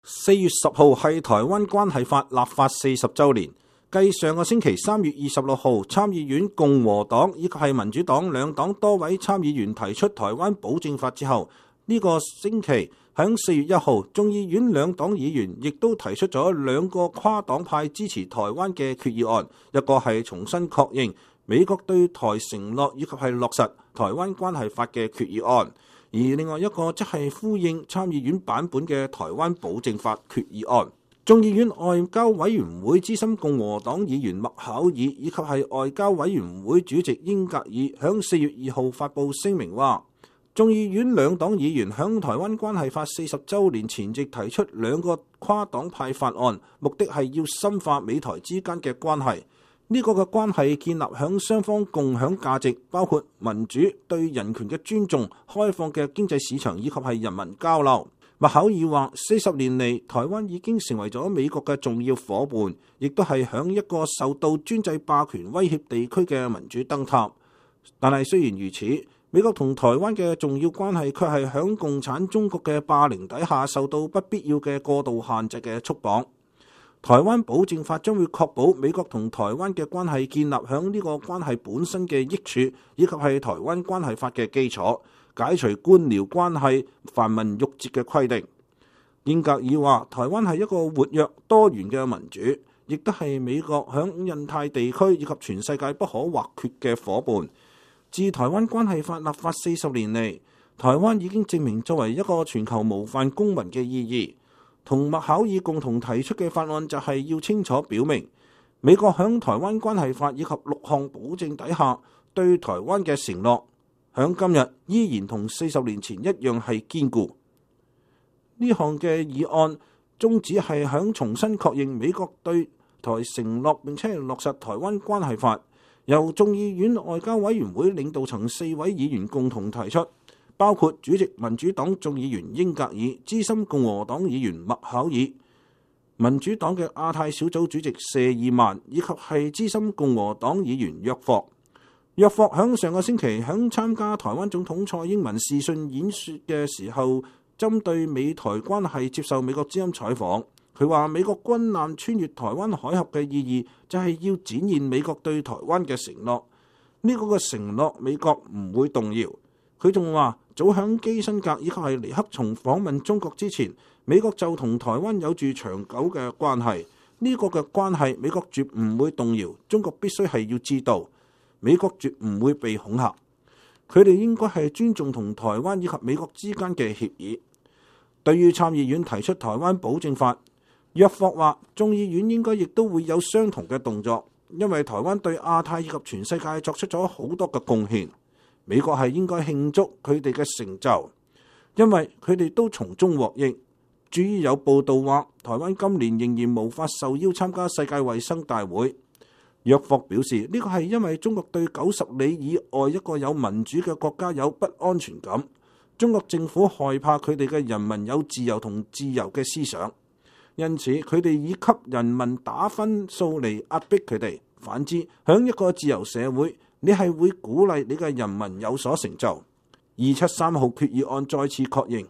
4月10號係台灣關係法立法40週年，繼上個星期3月26號參議院共和黨以及係民主黨兩黨多位參議員提出台灣保證法之後，呢個星期喺4月1號眾議院兩黨議員亦都提出咗兩個跨黨派支持台灣嘅決議案，一個係重新確認美國對台承諾以及係落實台灣關係法嘅決議案，而另外一個則係呼應參議院版本嘅台灣保證法決議案。眾議院外交委員會資深共和黨議員麥考爾以及係外交委員會主席英格爾響4月2號發布聲明話，眾議院兩黨議員響台灣關係法40週年前夕提出兩個跨黨派法案，目的係要深化美台之間嘅關係。呢個嘅關係建立響雙方共享價值，包括民主、對人權嘅尊重、開放嘅經濟市場以及係人民交流。麥考爾話：40年嚟，台灣已經成為咗美國嘅重要夥伴，亦都係響一個受到專制霸權威脅地區嘅民主燈塔。但係雖然如此，美國同台灣嘅重要關係卻係響共產中國嘅霸凌底下受到不必要嘅過度限制嘅束綁。台灣保證法將會確保美國同台灣嘅關係建立響呢個關係本身嘅益處，以及係台灣關係法嘅基礎，解除官僚關係繁文縟節嘅規定。英格爾話：台灣係一個活躍多元嘅民主，亦都係美國響印太地區以及全世界不可或缺嘅夥伴。自台灣關係法立法40年嚟，台灣已經證明作為一個全球模範公民嘅意義。同麥考爾共同提出嘅法案就係要清楚表明，美國響台灣關係法以及6項保證底下對台灣嘅承諾，響今日依然同40年前一樣係堅固。呢項嘅議案宗旨係響重新確認美國對台承諾，並且落實台灣關係法，由眾議院外交委員會領導層4位議員共同提出，包括主席民主黨眾議員英格爾、資深共和黨議員麥考爾、民主黨嘅亞太小組主席謝爾曼，以及係資深共和黨議員約霍。約霍響上個星期響參加台灣總統蔡英文視訊演說嘅時候，針對美台關係接受美國之音採訪，佢話美國軍艦穿越台灣海峽嘅意義就係要展現美國對台灣嘅承諾，呢個嘅承諾美國唔會動搖。佢仲話早響基辛格以及係尼克松訪問中國之前，美國就同台灣有住長久嘅關係，呢個嘅關係美國絕唔會動搖，中國必須係要知道，美國絕唔會被恐嚇，佢哋應該係尊重同台灣以及美國之間嘅協議。對於參議院提出台灣保證法，約霍話眾議院應該亦都會有相同嘅動作，因為台灣對亞太以及全世界作出咗好多嘅貢獻。美國係應該慶祝佢哋嘅成就，因為佢哋都從中獲益。至於有報道話台灣今年仍然無法受邀參加世界衛生大會，約霍表示呢個係因為中國對90里以外一個有民主嘅國家有不安全感，中國政府害怕佢哋嘅人民有自由同自由嘅思想，因此佢哋以給人民打分數嚟壓迫佢哋。反之，響一個自由社會，你係會鼓勵你嘅人民有所成就。273號決議案再次確認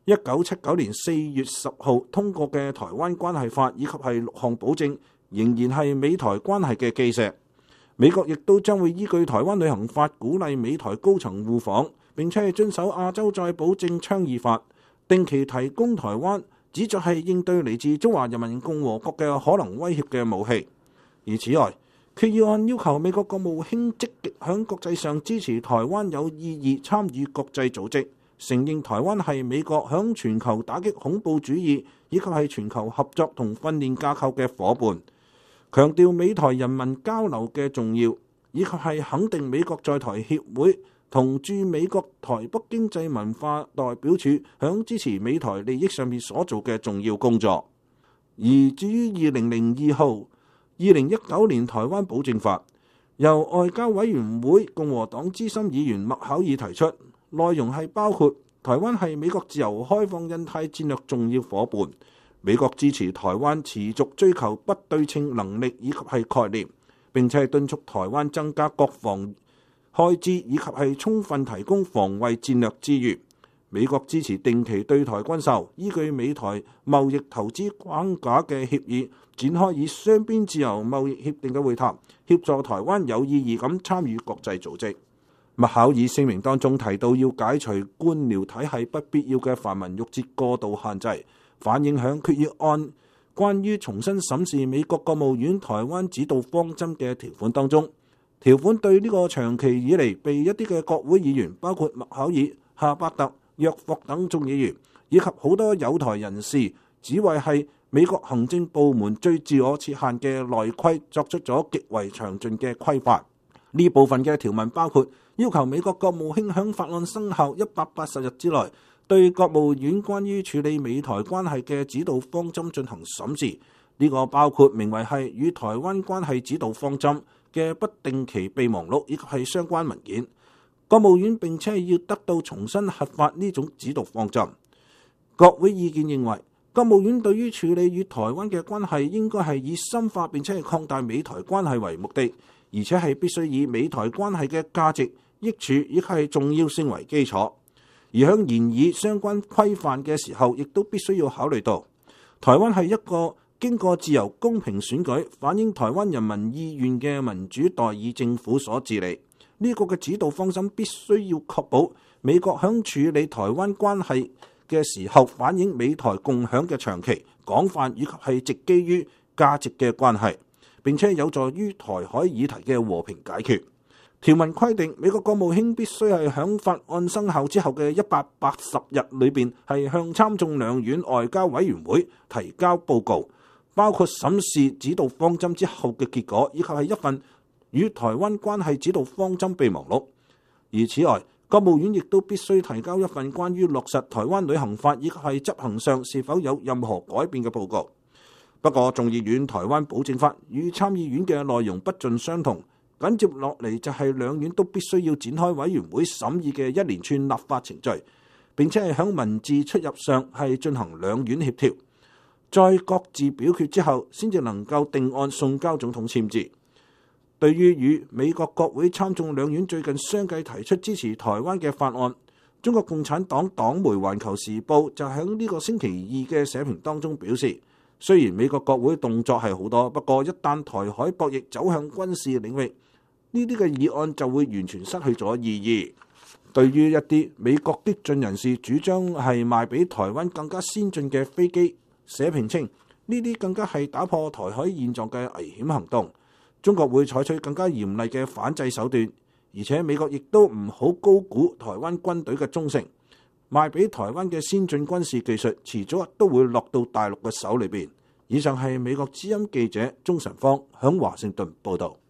1979年4月10號通過嘅台灣關係法以及係6項保證，仍然係美台關係嘅基石。美國亦都將會依據台灣旅行法鼓勵美台高層互訪，並且係遵守亞洲再保證倡議法，定期提供台灣，旨在係應對嚟自中華人民共和國嘅可能威脅嘅武器。而此外，決議案要求美國國務卿積極響國際上支持台灣有意義參與國際組織，承認台灣係美國響全球打擊恐怖主義以及係全球合作同訓練架構嘅夥伴，強調美台人民交流嘅重要，以及係肯定美國在台協會同駐美國台北經濟文化代表處響支持美台利益上面所做嘅重要工作。而至於2002號2019年台灣保證法，由外交委員會共和黨資深議員麥考爾提出，內容係包括台灣係美國自由開放印太戰略重要夥伴，美國支持台灣持續追求不對稱能力以及係概念，並且係敦促台灣增加國防開支以及係充分提供防衛戰略資源。 美國支持定期對台軍售，依據美台貿易投資框架嘅協議，展開以雙邊自由貿易協定嘅會談，協助台灣有意義咁參與國際組織。麥考爾聲明當中提到，要解除官僚體系不必要嘅繁文縟節過度限制，反映響決議案關於重新審視美國國務院台灣指導方針嘅條款當中。條款對呢個長期以嚟被一啲嘅國會議員，包括麥考爾、夏伯特、約霍等眾議員，以及好多友台人士，只為係美國行政部門最自我設限嘅內規作出咗極為詳盡嘅規範。呢部分嘅條文包括要求美國國務卿響法案生效180日之內，對國務院關於處理美台關係嘅指導方針進行審視。呢個包括名為係與台灣關係指導方針嘅不定期備忘錄，以及係相關文件。國務院並且要得到重新核發呢種指導方針。國會意見認為，國務院對於處理與台灣嘅關係應該係以深化並且係擴大美台關係為目的，而且係必須以美台關係嘅價值、益處以及係重要性為基礎。而喺研議相關規範嘅時候，亦都必須要考慮到台灣係一個經過自由公平選舉、反映台灣人民意願嘅民主代議政府所治理。呢個嘅指導方針必須要確保美國響處理台灣關係嘅時候，反映美台共享嘅長期、廣泛以及係直基於價值嘅關係，並且有助於台海議題嘅和平解決。條文規定，美國國務卿必須係響法案生效之後嘅180日裏邊，係向參眾兩院外交委員會提交報告，包括審視指導方針之後嘅結果，以及係一份與台灣關係指導方針備忘錄。而此外，國務院亦都必須提交一份關於落實台灣旅行法以及係執行上是否有任何改變嘅報告。不過，眾議院台灣保證法與參議院嘅內容不盡相同，緊接落嚟就係兩院都必須要展開委員會審議嘅一連串立法程序，並且係響文字出入上係進行兩院協調，在各自表決之後，先至能夠定案送交總統簽字。對於與美國國會參眾兩院最近相繼提出支持台灣嘅法案，中國共產黨黨媒《環球時報》就喺呢個星期二嘅社評當中表示，雖然美國國會動作係好多，不過一旦台海博弈走向軍事領域，呢啲嘅議案就會完全失去咗意義。對於一啲美國激進人士主張係賣俾台灣更加先進嘅飛機，社評稱呢啲更加係打破台海現狀嘅危險行動。中國會採取更加嚴厲嘅反制手段，而且美國亦都唔好高估台灣軍隊嘅忠誠。賣俾台灣嘅先進軍事技術，遲早都會落到大陸嘅手裏邊。以上係美國之音記者鍾晨芳響華盛頓報道。